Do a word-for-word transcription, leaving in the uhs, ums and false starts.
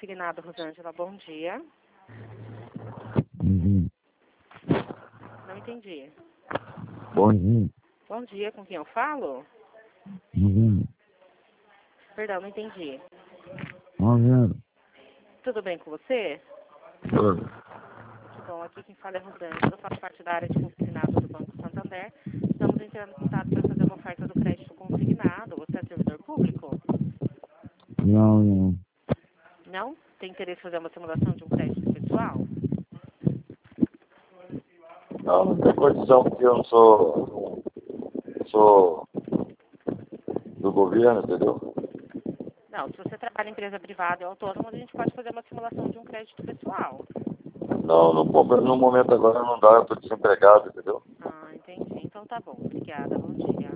consignado, Rosângela. Bom dia. Uhum. Não entendi. Bom dia. Bom dia, com quem eu falo? Uhum. Perdão, não entendi. Bom dia. Tudo bem com você? Tudo. Que bom, aqui quem fala é Rosângela, eu faço parte da área de consignado do Banco Santander. Estamos entrando em contato para fazer uma oferta do crédito consignado. Você é servidor público? Não, não. Não? Tem interesse em fazer uma simulação de um crédito pessoal? Não, não tem condição porque eu não sou, sou do governo, entendeu? Não, se você trabalha em empresa privada e autônoma, a gente pode fazer uma simulação de um crédito pessoal. Não, no, mo- no momento agora não dá, eu estou desempregado, entendeu? Ah, entendi. Então tá bom. Obrigada. Bom dia.